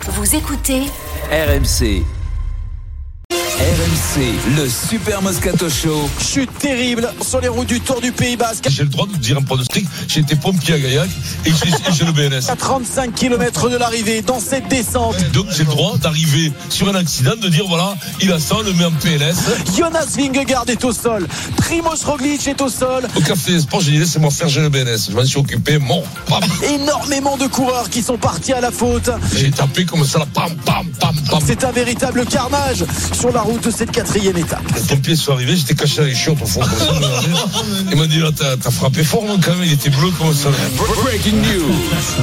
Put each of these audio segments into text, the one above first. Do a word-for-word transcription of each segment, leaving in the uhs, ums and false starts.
Vous écoutez R M C. R M C, le Super Moscato Show. Chute terrible sur les routes du Tour du Pays Basque. J'ai le droit de dire un pronostic. J'ai été pompier à Gaillac et j'ai, et j'ai le B N S. À trente-cinq kilomètres de l'arrivée, dans cette descente. Donc j'ai le droit d'arriver sur un accident, de dire voilà, il a ça, on le met en P L S. Jonas Vingegaard est au sol. Primož Roglič est au sol. Au Café des Sports, j'ai dit laissez-moi faire, j'ai le B N S. Je m'en suis occupé, bon, pam. Énormément de coureurs qui sont partis à la faute. J'ai tapé comme ça, là, pam, pam, pam, pam. C'est un véritable carnage sur la route de cette quatrième étape. Les pompiers sont arrivés, j'étais caché à les chiottes au fond. Comme ça, il m'a dit là, t'as, t'as frappé fort, non, quand même, il était bleu comme ça. Breaking news.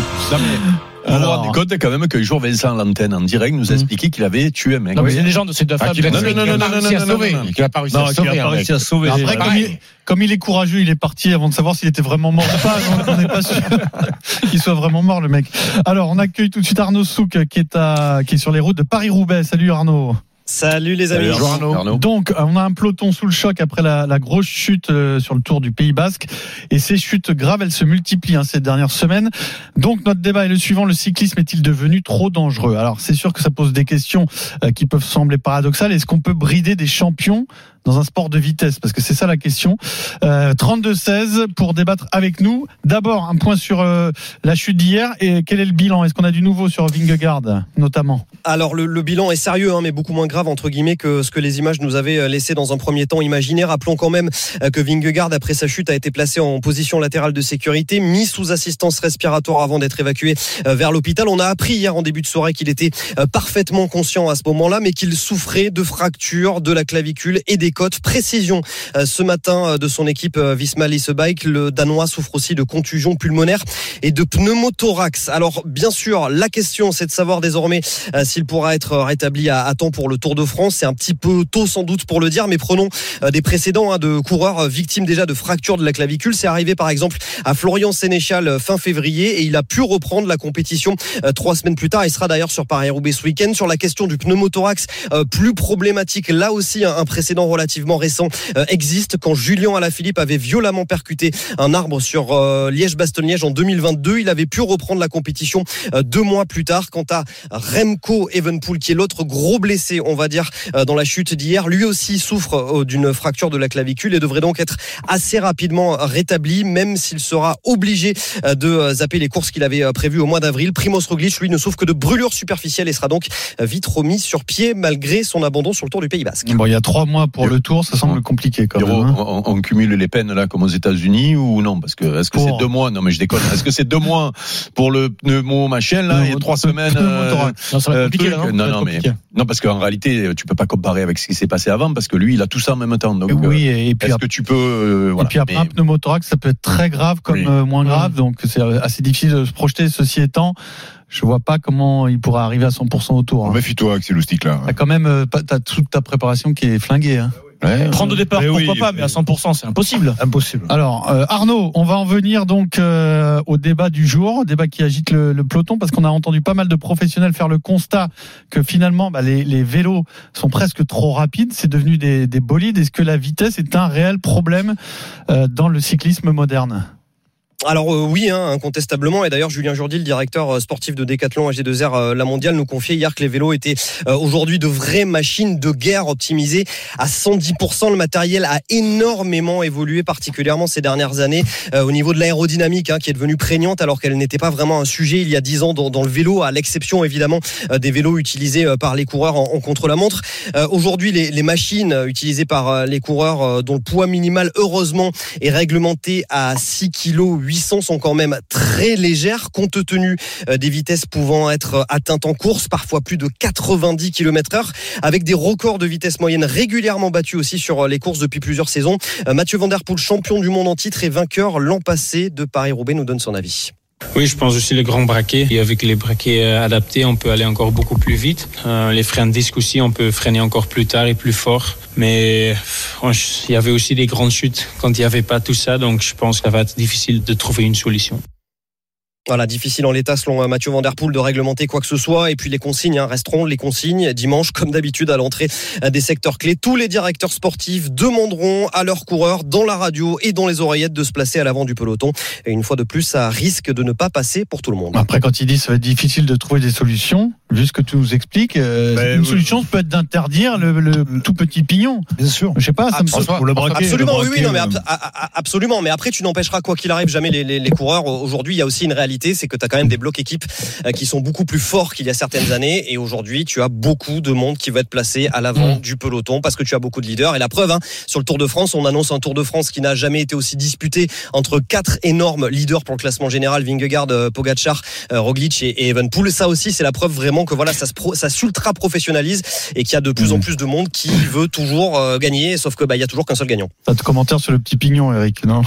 On va rendre compte quand même qu'un jour Vincent l'antenne en direct nous a expliqué qu'il avait tué un mec. Non mais c'est une légende, c'est de femme. Non non non non non non non. Il a pas réussi à sauver. Il a pas réussi à sauver. Après, comme il, comme il est courageux, il est parti avant de savoir s'il était vraiment mort ou pas. On n'est pas sûr qu'il soit vraiment mort, le mec. Alors, on accueille tout de suite Arnaud Souk qui est à, qui est sur les routes de Paris-Roubaix. Salut Arnaud. Salut les amis. Salut Arnaud. Arnaud. Donc, on a un peloton sous le choc après la, la grosse chute euh, sur le Tour du Pays Basque. Et ces chutes graves, elles se multiplient hein, ces dernières semaines. Donc, notre débat est le suivant. Le cyclisme est-il devenu trop dangereux ? Alors, c'est sûr que ça pose des questions euh, qui peuvent sembler paradoxales. Est-ce qu'on peut brider des champions dans un sport de vitesse, parce que c'est ça la question. euh, trente-deux seize pour débattre avec nous. D'abord, un point sur euh, la chute d'hier. Et quel est le bilan ? Est-ce qu'on a du nouveau sur Vingegaard, notamment ? Alors, le, le bilan est sérieux, hein, mais beaucoup moins grave, entre guillemets, que ce que les images nous avaient laissé dans un premier temps imaginer. Rappelons quand même que Vingegaard, après sa chute, a été placé en position latérale de sécurité, mis sous assistance respiratoire avant d'être évacué vers l'hôpital. On a appris hier en début de soirée qu'il était parfaitement conscient à ce moment-là, mais qu'il souffrait de fractures de la clavicule et des côtes. Précision ce matin de son équipe Visma Lease Bike, le Danois souffre aussi de contusions pulmonaires et de pneumothorax. Alors bien sûr, la question c'est de savoir désormais s'il pourra être rétabli à temps pour le Tour de France. C'est un petit peu tôt sans doute pour le dire, mais prenons des précédents de coureurs victimes déjà de fractures de la clavicule. C'est arrivé par exemple à Florian Sénéchal fin février et il a pu reprendre la compétition trois semaines plus tard. Il sera d'ailleurs sur Paris-Roubaix ce week-end. Sur la question du pneumothorax, plus problématique, là aussi un précédent relativement récent euh, existe quand Julien Alaphilippe avait violemment percuté un arbre sur euh, Liège-Bastogne-Liège en deux mille vingt-deux. Il avait pu reprendre la compétition euh, deux mois plus tard. Quant à Remco Evenepoel, qui est l'autre gros blessé, on va dire, euh, dans la chute d'hier, lui aussi souffre euh, d'une fracture de la clavicule et devrait donc être assez rapidement rétabli, même s'il sera obligé euh, de euh, zapper les courses qu'il avait euh, prévues au mois d'avril. Primož Roglič, lui, ne souffre que de brûlures superficielles et sera donc euh, vite remis sur pied malgré son abandon sur le Tour du Pays Basque. Bon, il y a trois mois pour le Tour, ça semble compliqué quand Héros, même. Hein. On, on cumule les peines là comme aux États-Unis ou non ? Parce que est-ce que pour... c'est deux mois ? Non mais je déconne. Est-ce que c'est deux mois pour le pneumo machin là et trois semaines euh, Non, ça va être compliqué, truc, là, non, non, non mais non parce qu'en réalité tu peux pas comparer avec ce qui s'est passé avant parce que lui il a tout ça en même temps. Donc oui, et, et puis est-ce après, que tu peux euh, voilà, et puis après mais... un pneumothorax ça peut être très grave comme oui. euh, moins grave, donc c'est assez difficile de se projeter. Ceci étant, je vois pas comment il pourra arriver à cent pour cent au Tour. Hein. Méfie-toi avec ces loustiques-là. T'as quand même, euh, t'as toute ta préparation qui est flinguée. Hein. Ouais, prendre au départ, pourquoi oui, pas, mais à cent pour cent, c'est impossible. Impossible. Alors, euh, Arnaud, on va en venir donc euh, au débat du jour, au débat qui agite le, le peloton, parce qu'on a entendu pas mal de professionnels faire le constat que finalement, bah, les, les vélos sont presque trop rapides, c'est devenu des, des bolides. Est-ce que la vitesse est un réel problème euh, dans le cyclisme moderne ? Alors euh, oui, hein, incontestablement. Et d'ailleurs, Julien Jourdi, le directeur sportif de Decathlon A G deux R euh, La Mondiale, nous confiait hier que les vélos étaient euh, aujourd'hui de vraies machines de guerre optimisées à cent dix pour cent. Le matériel a énormément évolué, particulièrement ces dernières années, euh, au niveau de l'aérodynamique, hein, qui est devenue prégnante alors qu'elle n'était pas vraiment un sujet il y a dix ans dans, dans le vélo, à l'exception évidemment euh, des vélos utilisés euh, par les coureurs en, en contre-la-montre. Euh, aujourd'hui, les, les machines utilisées par euh, les coureurs, euh, dont le poids minimal, heureusement, est réglementé à six virgule huit kilos, sont quand même très légères compte tenu des vitesses pouvant être atteintes en course, parfois plus de quatre-vingt-dix kilomètres heure, avec des records de vitesse moyenne régulièrement battus aussi sur les courses depuis plusieurs saisons. Mathieu Van Der Poel, champion du monde en titre et vainqueur l'an passé de Paris-Roubaix, nous donne son avis. Oui, je pense aussi le grand braquet. Et avec les braquets adaptés, on peut aller encore beaucoup plus vite. Euh, les freins de disque aussi, on peut freiner encore plus tard et plus fort. Mais il y avait aussi des grandes chutes quand il n'y avait pas tout ça. Donc je pense que ça va être difficile de trouver une solution. Voilà, difficile en l'état selon Mathieu Van Der Poel de réglementer quoi que ce soit. Et puis les consignes hein, resteront les consignes dimanche, comme d'habitude à l'entrée des secteurs clés. Tous les directeurs sportifs demanderont à leurs coureurs dans la radio et dans les oreillettes de se placer à l'avant du peloton. Et une fois de plus, ça risque de ne pas passer pour tout le monde. Après, quand il dit que ça va être difficile de trouver des solutions, vu ce que tu nous expliques, euh, Ben, une oui. solution peut être d'interdire le, le tout petit pignon. Bien sûr. Je sais pas, ça me Absolument. Pour le braquer, Absolument, le oui, oui, non, mais braquer, ab- a- a- absolument. Mais après, tu n'empêcheras quoi qu'il arrive jamais les, les, les coureurs. Aujourd'hui, il y a aussi une réalité, c'est que tu as quand même des blocs équipes euh, qui sont beaucoup plus forts qu'il y a certaines années. Et aujourd'hui, tu as beaucoup de monde qui va être placé à l'avant Mmh. du peloton parce que tu as beaucoup de leaders. Et la preuve, hein, sur le Tour de France, on annonce un Tour de France qui n'a jamais été aussi disputé entre quatre énormes leaders pour le classement général, Vingegaard, euh, Pogačar, euh, Roglic et, et Evenepoel. Ça aussi, c'est la preuve vraiment que voilà, ça se pro, ça s'ultra professionnalise et qu'il y a de plus en plus de monde qui veut toujours euh, gagner. Sauf que bah il y a toujours qu'un seul gagnant. T'as de commentaires sur le petit pignon, Eric, non?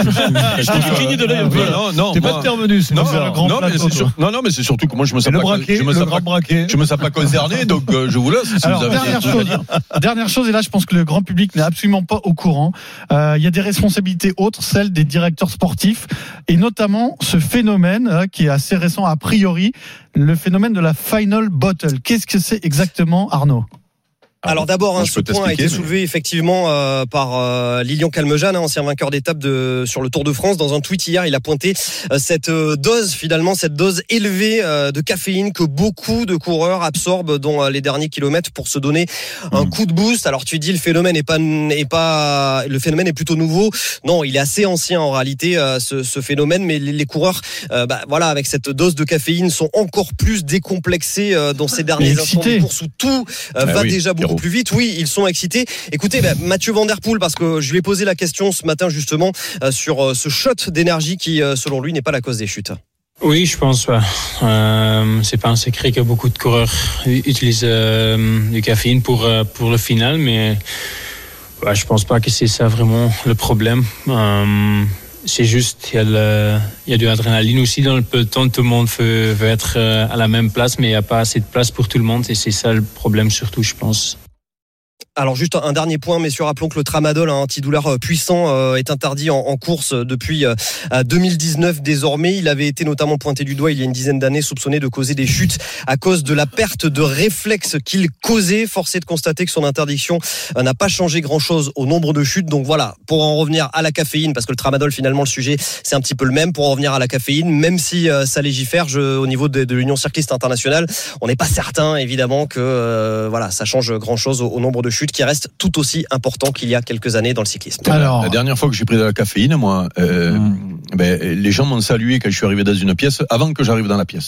Je t'ai fini de l'œil un peu. Non, non, T'es moi- pas intervenu, c'est non, pour faire non, le grand non, mais plateau, c'est sur- non, non, mais c'est surtout que moi je me Et sens le pas, braquet, je me le sens grand pas, braquet. je me sens pas concerné, donc euh, je vous laisse. Si Alors, vous avez dernière des trucs à chose, dire. dernière chose, et là, je pense que le grand public n'est absolument pas au courant. Euh, Il y a des responsabilités autres, celles des directeurs sportifs, et notamment ce phénomène euh, qui est assez récent a priori, le phénomène de la final bottle. Qu'est-ce que c'est exactement, Arnaud? Alors d'abord, Moi, hein, je ce peux point a été t'expliquer, soulevé effectivement euh, par euh, Lilian Calmejane, hein, ancien vainqueur d'étape de sur le Tour de France. Dans un tweet hier, il a pointé euh, cette euh, dose, finalement, cette dose élevée euh, de caféine que beaucoup de coureurs absorbent dans euh, les derniers kilomètres pour se donner un Mmh. coup de boost. Alors tu dis le phénomène est pas est pas le phénomène est plutôt nouveau. Non, il est assez ancien en réalité euh, ce, ce phénomène, mais les, les coureurs, euh, bah, voilà, avec cette dose de caféine, sont encore plus décomplexés euh, dans ces derniers instants de excités. course où tout euh, Ah va oui, déjà beaucoup Pierrot. plus vite. Oui, ils sont excités. Écoutez, bah, Mathieu Van Der Poel, parce que je lui ai posé la question ce matin justement euh, sur euh, ce shot d'énergie qui, euh, selon lui, n'est pas la cause des chutes. Oui, je pense. Ouais. Euh, c'est pas un secret que beaucoup de coureurs u- utilisent euh, du caféine pour euh, pour le final, mais ouais, je pense pas que c'est ça vraiment le problème. Euh, c'est juste il y a le, il y a de l'adrénaline aussi dans le peloton. Tout le monde veut, veut être euh, à la même place, mais il y a pas assez de place pour tout le monde, et c'est ça le problème surtout, je pense. Alors juste un dernier point, messieurs, rappelons que le tramadol, un antidouleur puissant, euh, est interdit en, en course depuis euh, deux mille dix-neuf désormais. Il avait été notamment pointé du doigt il y a une dizaine d'années, soupçonné de causer des chutes à cause de la perte de réflexes qu'il causait. Forcé de constater que son interdiction euh, n'a pas changé grand-chose au nombre de chutes. Donc voilà, pour en revenir à la caféine, parce que le tramadol, finalement, le sujet, c'est un petit peu le même. Pour en revenir à la caféine, même si euh, ça légifère je, au niveau de, de l'Union cycliste internationale, on n'est pas certain, évidemment, que euh, voilà, ça change grand-chose au, au nombre de chutes qui reste tout aussi important qu'il y a quelques années dans le cyclisme. Alors, La dernière fois que j'ai pris de la caféine, moi, euh, Mmh. ben, les gens m'ont salué quand je suis arrivé dans une pièce avant que j'arrive dans la pièce.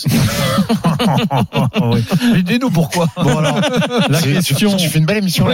Oui. Mais dis-nous pourquoi. bon, alors, la question, Tu fais une belle émission là.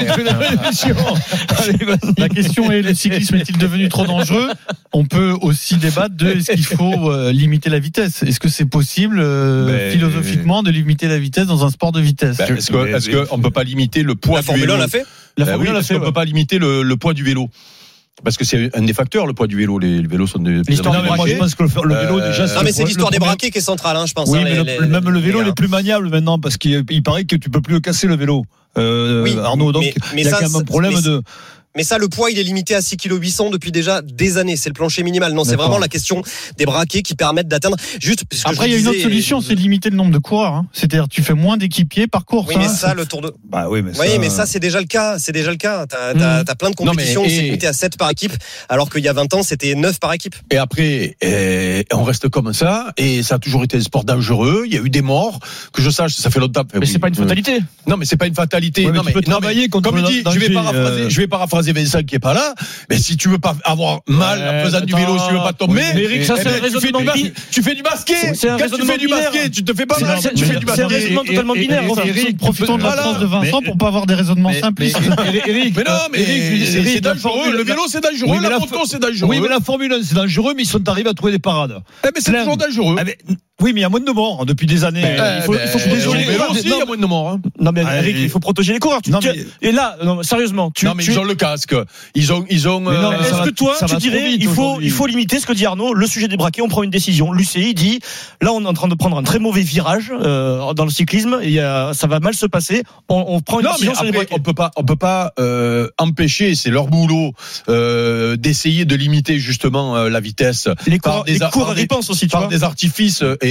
Allez, vas-y. la question est, le cyclisme est-il devenu trop dangereux? On peut aussi débattre de est-ce qu'il faut euh, limiter la vitesse? Est-ce que c'est possible euh, Ben, philosophiquement de limiter la vitesse dans un sport de vitesse? Ben, est-ce que, est-ce que on peut pas limiter le poids La du Formule vélo? un l'a fait. La Ben Formule oui, un l'a est-ce fait, qu'on ouais. peut pas limiter le, le poids du vélo? Parce que c'est un des facteurs, le poids du vélo. Les, les vélos sont des. L'histoire Non, des mais moi, je braquets. pense que le, le vélo, Euh, déjà, Non, mais c'est le l'histoire des problème. braquets qui est centrale, hein, je pense. Oui, hein, mais les- le- les- même le vélo, les- il est plus maniable maintenant parce qu'il il paraît que tu peux plus le casser le vélo. Euh, Oui, Arnaud, donc mais- mais il y a ça, quand même un c'est- problème mais- de. Mais ça, le poids, il est limité à six virgule huit kilos depuis déjà des années. C'est le plancher minimal. Non, c'est D'accord. vraiment la question des braquets qui permettent d'atteindre. Juste. parce que Après, il je y a une autre disais- solution, c'est de limiter le nombre de coureurs. Hein. C'est-à-dire, tu fais moins d'équipiers par course. Oui, mais hein. ça, le tour de. Bah oui, mais Oui, ça, mais ça, c'est déjà le cas. C'est déjà le cas. T'as, t'as, Mmh. t'as plein de Non, mais- compétitions où c'est et- limité à sept par équipe, alors qu'il y a vingt ans, c'était neuf par équipe. Et après, euh, on reste comme ça, et ça a toujours été un sport dangereux. Il y a eu des morts, que je sache, ça fait longtemps. Mais c'est pas une fatalité. Non, mais c'est pas une fatalité. Ouais, mais non, tu peux non, travailler contre comme le il dit, je vais danger, paraphraser, euh. je vais paraphraser Vincent qui est pas là. Mais si tu veux pas avoir mal Ouais, en faisant du attends. vélo, si tu veux pas tomber, Mais Eric, ça, eh c'est ben, un tu fais raisonnement du bas- binaire. tu fais du basket. C'est un Quand tu raisonnement fais du binaire. basket, tu te fais pas C'est mal. un- c'est- Tu c'est- fais du c'est un basket. raisonnement totalement binaire. Enfin, Eric, profitons de voilà. l'absence de Vincent Mais- pour pas avoir des raisonnements Mais- simplistes. mais- Eric, Mais non, mais Eric, c'est- Eric, c'est la dangereux. Formule- Le vélo, c'est dangereux. Oui, mais La la moto, fo- c'est dangereux. Oui, mais la Formule un, c'est dangereux, mais ils sont arrivés à trouver des parades. Eh, mais c'est Plein. toujours dangereux. Ah, mais- oui, mais il y a moins de morts depuis des années. Eh, il faut, ben, il faut, sur désolé, le vélo aussi, il y a non, moins de morts. hein. Non, mais Ah, Eric, et- il faut protéger les coureurs. Tu- Non, tu- mais- Et là, non, sérieusement, tu. Non, mais tu- ils ont le casque. Ils ont, ils ont. Mais non, euh, mais ça Est-ce va- que toi, ça tu va trop dirais, vite il faut, aujourd'hui. il faut limiter ce que dit Arnaud, le sujet des braquets, on prend une décision. L'U C I dit, là, on est en train de prendre un très mauvais virage euh, dans le cyclisme, et euh, ça va mal se passer. On, on prend une Non, mais décision sur les après, braquets. on peut pas, on peut pas euh, empêcher, c'est leur boulot, euh, d'essayer de limiter justement euh, la vitesse Les par coureurs, des les ar- coureurs par des- y pensent aussi, tu par vois. des artifices et,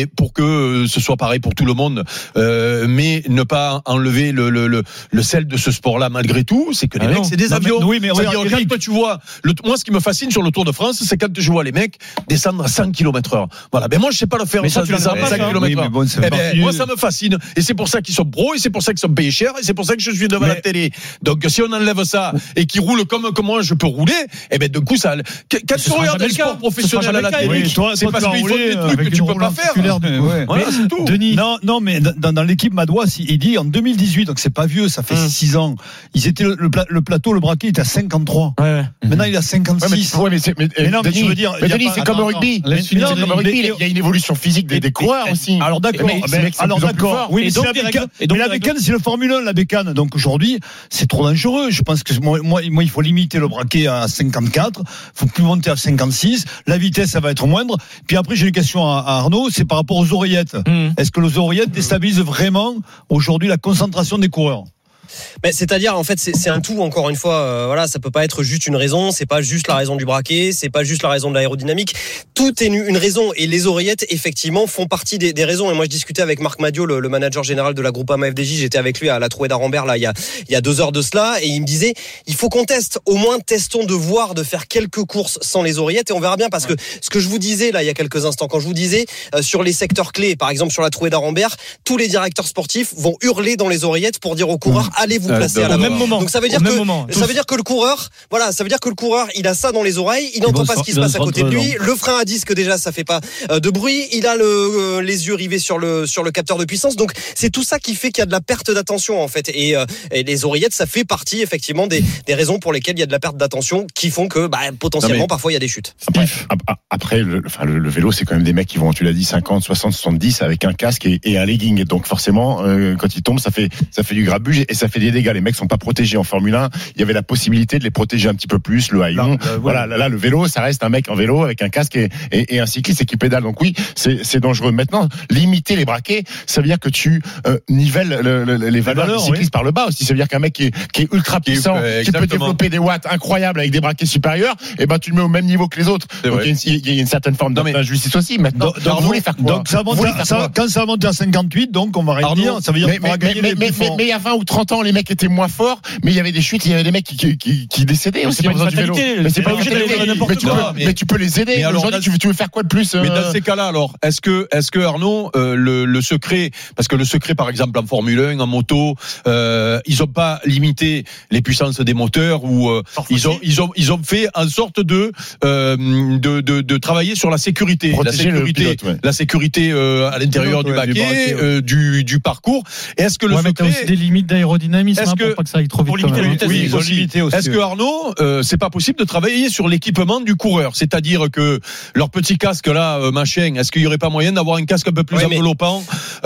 mais pour que ce soit pareil pour tout le monde, euh, mais ne pas enlever le, le, le, le sel de ce sport-là malgré tout, c'est que les ah mecs, non. c'est des non, avions. Mais, oui, mais regarde, C'est-à-dire, quand toi, tu vois, le, moi, ce qui me fascine sur le Tour de France, c'est quand je vois les mecs descendre à cent kilomètres heure. Voilà. Ben, moi, je sais pas le faire. Mais ça, tu descendre à cinq kilomètres heure. Bon, eh ben, moi, ça me fascine. Et c'est pour ça qu'ils sont pros, et c'est pour ça qu'ils sont payés cher, et c'est pour ça que je suis devant mais... la télé. Donc, si on enlève ça, et qu'ils roulent comme, comme moi, je peux rouler, eh ben, du coup, ça, quand tu regardes un sport professionnel à la télé, c'est parce qu'ils font des trucs que tu peux pas faire. Voilà, c'est tout. Denis. Non, non, mais dans, dans l'équipe Madois, il dit en deux mille dix-huit, donc c'est pas vieux, ça fait six ans. Ils étaient le, le, le plateau, le braquet était à cinquante-trois. Ouais, ouais. Maintenant, il est à cinquante-six. Ouais, mais, c'est, mais, mais non, mais Denis, je veux dire, mais Denis, c'est comme au rugby. Mais, mais, non, comme au rugby, il y a une évolution physique des, des coureurs aussi. Alors d'accord. Mais, mais, alors d'accord. Oui, mais, donc, la bécane, mais la bécane, c'est le Formule un, la bécane. Donc aujourd'hui, c'est trop dangereux. Je pense que moi, moi, moi, il faut limiter le braquet à cinquante-quatre. Il faut plus monter à cinquante-six. La vitesse, ça va être moindre. Puis après, j'ai une question à, à Arnaud. C'est par rapport aux oreillettes. Mmh. Est-ce que les oreillettes déstabilisent vraiment aujourd'hui la concentration des coureurs? Mais c'est-à-dire en fait c'est, c'est un tout encore une fois euh, voilà ça peut pas être juste une raison, c'est pas juste la raison du braquet, c'est pas juste la raison de l'aérodynamique, tout est une raison et les oreillettes effectivement font partie des, des raisons. Et moi je discutais avec Marc Madiot, le, le manager général de la Groupama F D J, j'étais avec lui à la Trouée d'Arambert là il y a il y a deux heures de cela et il me disait il faut qu'on teste, au moins testons de voir de faire quelques courses sans les oreillettes et on verra bien parce que ce que je vous disais là il y a quelques instants quand je vous disais euh, sur les secteurs clés par exemple sur la Trouée d'Arambert, tous les directeurs sportifs vont hurler dans les oreillettes pour dire aux coureurs mmh. allez vous placer à la même moment. Donc ça veut dire au que moment, ça veut dire que le coureur, voilà, ça veut dire que le coureur, il a ça dans les oreilles, il n'entend pas ce qui se passe à côté de lui. Le frein à disque déjà, ça fait pas euh, de bruit. Il a le euh, les yeux rivés sur le sur le capteur de puissance. Donc c'est tout ça qui fait qu'il y a de la perte d'attention en fait. Et, euh, et les oreillettes, ça fait partie effectivement des des raisons pour lesquelles il y a de la perte d'attention qui font que bah, potentiellement non mais, parfois il y a des chutes. Après, après le, enfin, le, le vélo, c'est quand même des mecs qui vont, tu l'as dit, cinquante, soixante, soixante-dix avec un casque et, et un legging. Et donc forcément, euh, quand ils tombent, ça fait ça fait du grabuge et ça fait des dégâts. Les mecs sont pas protégés en Formule un. Il y avait la possibilité de les protéger un petit peu plus, le haillon. Là, voilà, là, là, le vélo, ça reste un mec en vélo avec un casque et, et, et un cycliste qui pédale. Donc oui, c'est, c'est dangereux. Maintenant, limiter les braquets, ça veut dire que tu euh, nivelles le, le, les valeurs du cycliste oui. par le bas aussi. Ça veut dire qu'un mec qui est, qui est ultra puissant, euh, qui peut développer des watts incroyables avec des braquets supérieurs, et ben tu le mets au même niveau que les autres. Donc il y, y a une certaine forme d'injustice aussi. Maintenant, donc, vous voulez faire quoi? Donc ça monte à, ça, quand ça monte à cinquante-huit, donc on va rien dire. Ça veut dire qu'on va gagner les plus forts. Mais il y a vingt ou trente ans, les mecs étaient moins forts, mais il y avait des chutes, il y avait des mecs qui, qui, qui, qui décédaient aussi en faisant du vélo. Mais c'est pas obligé d'aller faire n'importe quoi. Mais tu peux les aider. Mais aujourd'hui, tu veux, tu veux faire quoi de plus? Mais dans ces cas-là, alors, est-ce que, est-ce que Arnaud, euh, le, le secret, parce que le secret, par exemple, en Formule un, en moto, euh, ils ont pas limité les puissances des moteurs ou euh, ils ont, ils ont, ils ont fait en sorte de, euh, de, de, de travailler sur la sécurité, la sécurité, pilote, ouais. la sécurité euh, à l'intérieur pilote, du baquet, ouais, euh, du, du parcours. Et est-ce que le ouais, secret, mais t'as aussi des limites d'aérodynamisme, est-ce hein, que, pour pas que ça aille trop vite. Pour limiter la vitesse, oui, ils ont limité aussi. Est-ce que Arnaud, euh, c'est pas possible de travailler sur l'équipement du coureur, c'est-à-dire que leur petit casque là, euh, machin, est-ce qu'il y aurait pas moyen d'avoir un casque un peu plus ouais, enveloppant?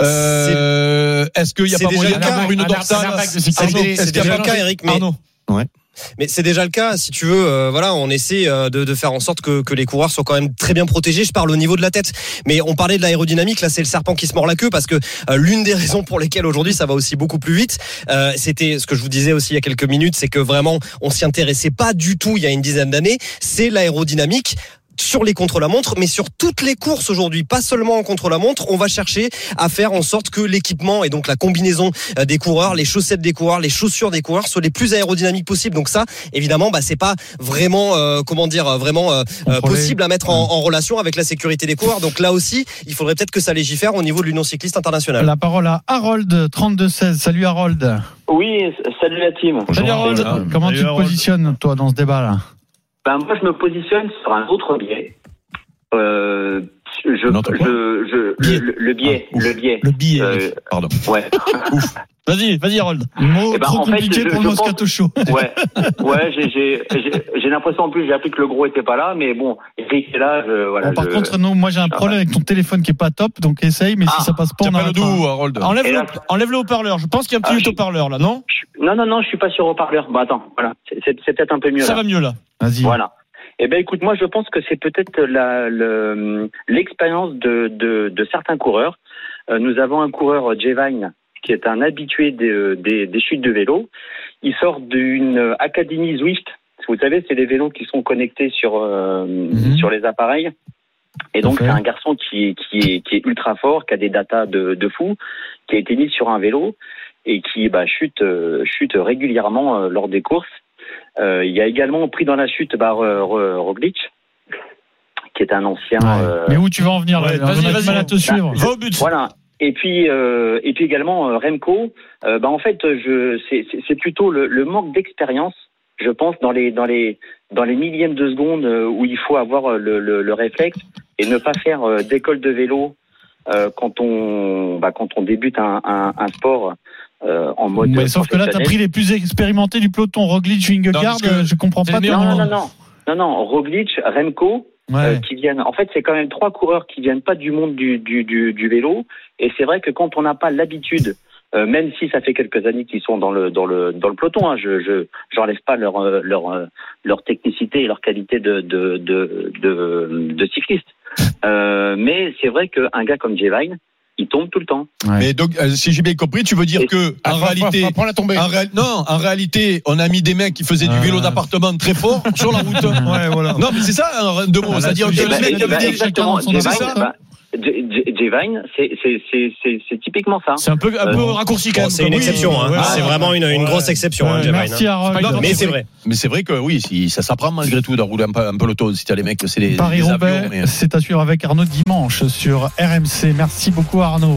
euh, Est-ce qu'il y a pas moyen d'avoir une dorsale? C'est déjà le cas, Eric. Arnaud. Ouais. Mais c'est déjà le cas, si tu veux. Euh, voilà, on essaie euh, de, de faire en sorte que, que les coureurs soient quand même très bien protégés. Je parle au niveau de la tête, mais on parlait de l'aérodynamique. Là, c'est le serpent qui se mord la queue parce que euh, l'une des raisons pour lesquelles aujourd'hui ça va aussi beaucoup plus vite, euh, c'était ce que je vous disais aussi il y a quelques minutes, c'est que vraiment on s'y intéressait pas du tout il y a une dizaine d'années. C'est l'aérodynamique. Sur les contre-la-montre, mais sur toutes les courses aujourd'hui, pas seulement en contre-la-montre, on va chercher à faire en sorte que l'équipement et donc la combinaison des coureurs, les chaussettes des coureurs, les chaussures des coureurs soient les plus aérodynamiques possibles. Donc ça, évidemment, bah c'est pas vraiment, euh, comment dire, vraiment euh, possible à mettre en, en relation avec la sécurité des coureurs. Donc là aussi, il faudrait peut-être que ça légifère au niveau de l'Union cycliste internationale. La parole à Harold, trente-deux seize. Salut Harold. Oui, salut la team. Salut Harold. Ah, Comment salut tu Harold. te positionnes, toi, dans ce débat-là? Ben, moi, je me positionne sur un autre biais. Euh, je, je, je, biais. Le, le biais, ah, le biais. Le biais. Euh, Pardon. Ouais. Ouf. Vas-y, vas-y, Harold. Mot eh ben, trop compliqué fait, je, pour le Moscato Show. Ouais, ouais, j'ai, j'ai, j'ai, j'ai l'impression en plus, j'ai appris que le gros était pas là, mais bon, Eric est là, je, voilà. Bon, par je, contre, non, moi j'ai un problème avec ton téléphone qui est pas top, donc essaye, mais ah, si ça passe pas, on arrête. D'où, Harold. Enlève, là, le, enlève le haut-parleur. Je pense qu'il y a un petit ah, haut-parleur là, non? je, Non, non, non, je suis pas sur haut-parleur. Bon, attends, voilà, c'est, c'est, c'est peut-être un peu mieux. Ça là. va mieux là. Vas-y. Voilà. Eh ben, écoute, moi, je pense que c'est peut-être la, le, l'expérience de, de, de certains coureurs. Euh, nous avons un coureur, Jay Vine, qui est un habitué des, des, des chutes de vélo. Il sort d'une académie Zwift. Vous savez, c'est des vélos qui sont connectés sur, euh, mm-hmm. sur les appareils. Et donc, c'est un garçon qui est, qui est, qui est ultra fort, qui a des datas de, de fou, qui a été mis sur un vélo et qui bah, chute, euh, chute régulièrement euh, lors des courses. Euh, il y a également pris dans la chute bah, Roglic, qui est un ancien. Ouais. Euh... Mais où tu vas en venir là? Ouais, On vas-y, a vas-y, du mal à te suivre. Bah, Va au but. Voilà. Et puis, euh, et puis également euh, Remco. Euh, bah, en fait, je, c'est, c'est, c'est plutôt le, le manque d'expérience. Je pense dans les dans les dans les millièmes de seconde où il faut avoir le, le, le réflexe et ne pas faire d'école de vélo euh, quand on bah, quand on débute un, un, un sport euh, en mode. Mais sauf que là, tu as pris les plus expérimentés du peloton, Roglic, Vingegaard. Je comprends pas. Non, non, non, non, non, non, Roglic, Remco, ouais. euh, qui viennent. En fait, c'est quand même trois coureurs qui viennent pas du monde du du du, du vélo. Et c'est vrai que quand on n'a pas l'habitude. Euh, même si ça fait quelques années qu'ils sont dans le dans le dans le peloton, hein, je je j'enlève pas leur leur leur technicité et leur qualité de de de de, de cycliste. Euh, mais c'est vrai qu'un gars comme Jevine, il tombe tout le temps. Ouais. Mais donc, euh, si j'ai bien compris, tu veux dire et que en réalité, prends la tombée. En réa- non, en réalité, on a mis des mecs qui faisaient du vélo d'appartement très fort sur la route. Ouais, voilà. Non, mais c'est ça, en deux mots. Ah, c'est-à-dire que eh les ben, mecs eh ben, avaient exactement. c'est ça. Bah, Jevine, c'est, c'est, c'est, c'est, c'est typiquement ça. C'est un peu, un peu euh, raccourci quand même. Bon, c'est une oui, exception, hein. ouais, c'est ouais, vraiment une, une ouais, grosse exception, ouais, hein, Jevine. Merci à Roland. Mais c'est vrai. Mais c'est vrai que oui, si, ça s'apprend malgré tout de rouler un, un peloton. Si t'as les mecs, c'est les, Paris-Roubaix, mais... c'est à suivre avec Arnaud dimanche sur R M C. Merci beaucoup Arnaud.